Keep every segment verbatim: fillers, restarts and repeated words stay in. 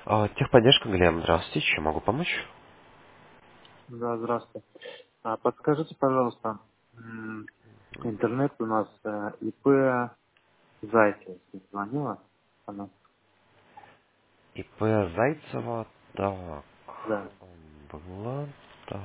А, техподдержка, Глеб, здравствуйте, чем могу помочь? Да, здравствуйте. А подскажите, пожалуйста, м, интернет у нас э, ИП Зайцев звонила? Она, ИП Зайцева, так, да. была, так.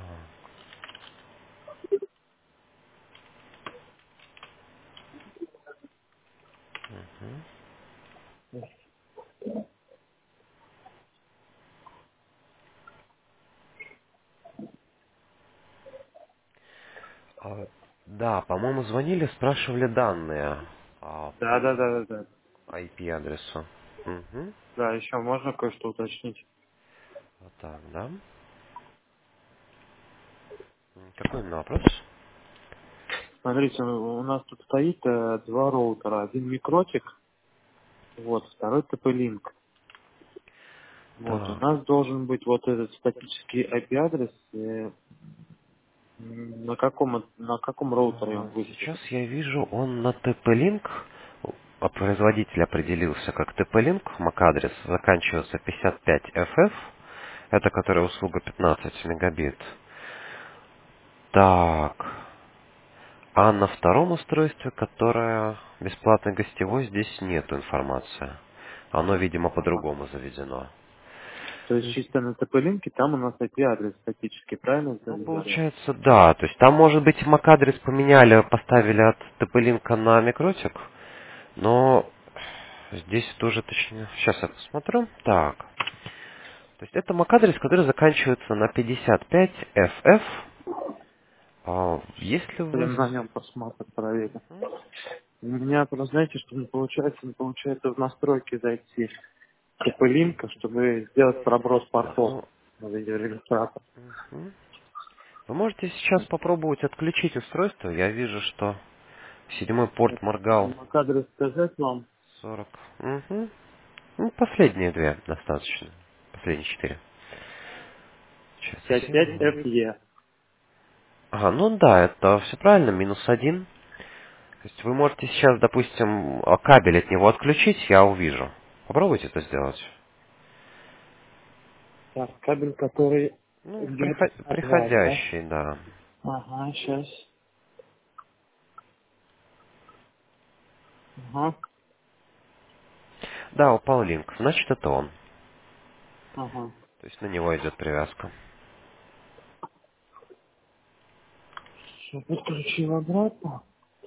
А, да, по-моему, звонили, спрашивали данные а, Да, да, по да, да, да. ай пи-адресу. Угу. Да, еще можно кое-что уточнить. Вот так, да. М, Какой именно вопрос? Смотрите, у у нас тут стоит э, два роутера. Один микротик, вот, второй тэ пэ-линк. Вот, у Так, нас должен быть вот этот статический ай пи-адрес. э, м, на каком, на каком роутере он а, сейчас высветит? я вижу, он на тэ пэ-линк, а производитель определился как тэ пэ-линк, MAC-адрес заканчивается пятьдесят пять эф эф, это которая услуга пятнадцать мегабит. Так, а на втором устройстве, которое бесплатный гостевой, здесь нет информации. Оно, видимо, Ага. по-другому заведено. То То есть есть, чисто на тэ пэ-линке там у нас ай пи-адрес статический, правильно ну, говорю? получается, да. То есть там, может быть, MAC-адрес поменяли, поставили от тэ пэ-линка на микротик, но здесь тоже точнее. Сейчас я посмотрю. Так. То есть это MAC-адрес, который заканчивается на пятьдесят пять эф эф. А, если у вас... Будем на нем посмотрим, проверим. У меня просто, знаете, что не получается, не получается в настройки зайти тэ пэ-линка, чтобы сделать проброс Так, портов ну, на видеорегистратор. мгм. Вы можете сейчас попробовать отключить устройство. Я вижу, что седьмой порт моргал Адрес сказать вам сорок. Мгм. Ну, последние две достаточно. Последние четыре. Сейчас, пятьдесят пять эф секунду. е. Ага, ну да, это все правильно, минус один. То есть вы можете сейчас, допустим, а, кабель от него отключить, я увижу. Попробуйте это сделать. Так, кабель, который Ну, идет приход- от вас, да? приходящий, да. Ага, сейчас. Ага, Да, упал линк. Значит, это он. ага. То есть на него идет привязка. Всё, подключил обратно.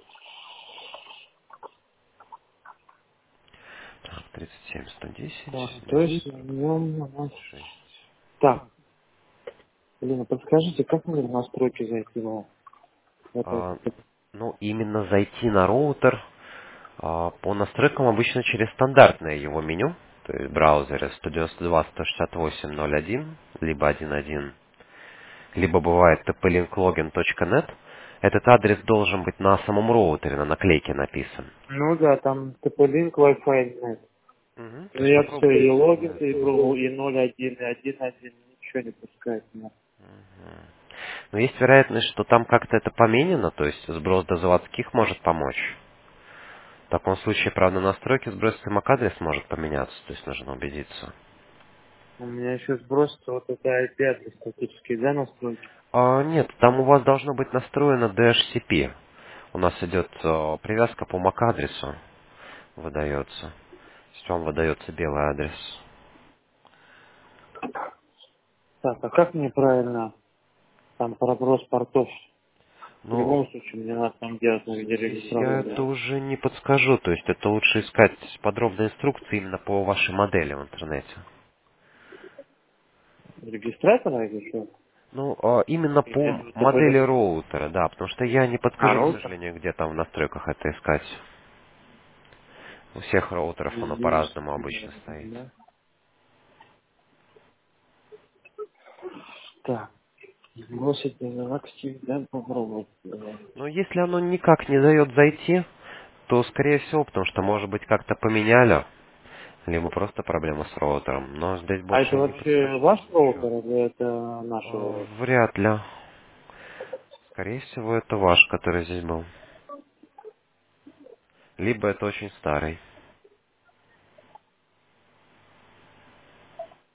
Так, тридцать семь, сто Так, десять, то двести есть в сорок нем у нас... шесть. Так, Лена, подскажите, как мне в настройки зайти в это? А, ну, именно зайти на роутер а, по настройкам обычно через стандартное его меню, то есть в браузере сто девяносто два точка сто шестьдесят восемь точка ноль один, либо один точка один, либо бывает тэ пэ линк логин точка нет. Этот адрес должен быть на самом роутере, на наклейке написан. Ну да, там тэ пэ-линк, Wi-Fi нет. Мгм. То Ну есть я все, и попробуйте на логин, и этом. пробовал, и ноль один, и один один, ничего не пускает меня. Но есть вероятность, что там как-то это поменено, то есть сброс до заводских может помочь. В таком случае, правда, настройки сброса MAC-адрес может поменяться, то есть нужно убедиться. У меня еще сбросится вот это ай пи-адрес статический, да, настройки? А, нет, там у вас должно быть настроено ди эйч си пи. У нас идет а, привязка по MAC-адресу, выдается. То есть вам выдается белый адрес. Так, а как мне правильно там проброс портов? В Ну, любом случае, мне надо там делать на здесь я видеорегистраторе. это уже не подскажу, то есть это лучше искать подробные инструкции именно по вашей модели в интернете. Регистратора или что? Ну, а, именно Или по этого модели тэ пэ-линка? роутера, да, потому что я не А, подскажу, к роутер? сожалению, где там в настройках это искать. У всех роутеров оно Есть, по-разному обычно стоит. да. Так, бросить на актив, да, попробовать. Но если оно никак не дает зайти, то, скорее всего, потому что, может быть, как-то поменяли, либо просто проблема с роутером. Но здесь А это больше не вообще подскажу ваш ничего. роутер или это наш А, роутер? Вряд ли. Скорее всего, это ваш, который здесь был. Либо это очень старый.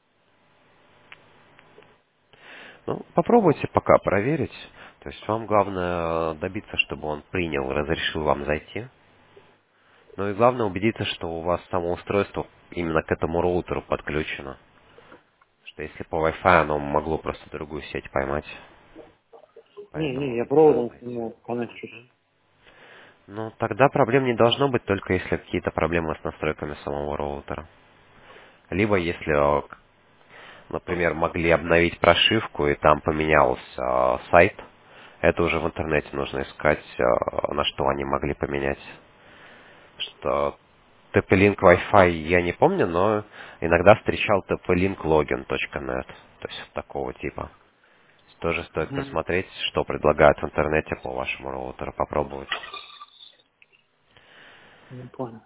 Ну, попробуйте пока проверить. То есть вам главное добиться, чтобы он принял, разрешил вам зайти. Ну и главное убедиться, что у вас само устройство именно к этому роутеру подключено. Что если по Wi-Fi оно могло просто другую сеть поймать. Не, не, я Поэтому надо проводом к найти. нему коннекчусь. Ну, тогда проблем не должно быть, только если какие-то проблемы с настройками самого роутера. Либо если, э, к- например, могли обновить прошивку и там поменялся э, сайт, это уже в интернете нужно искать, э, на что они могли поменять. Что ти пи-Link Wi-Fi я не помню, но иногда встречал ти пи-Link Login точка нет, то есть вот такого типа. Тоже стоит Угу. посмотреть, что предлагают в интернете по вашему роутеру, попробовать. Не понял.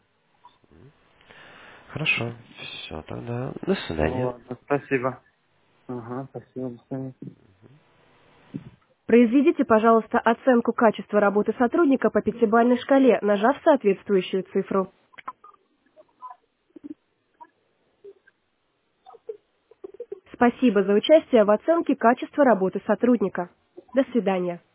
Хорошо, все тогда. До Ну свидания. ладно, спасибо. Ага, спасибо, до свидания. Произведите, пожалуйста, оценку качества работы сотрудника по пятибалльной шкале, нажав соответствующую цифру. Спасибо за участие в оценке качества работы сотрудника. До свидания.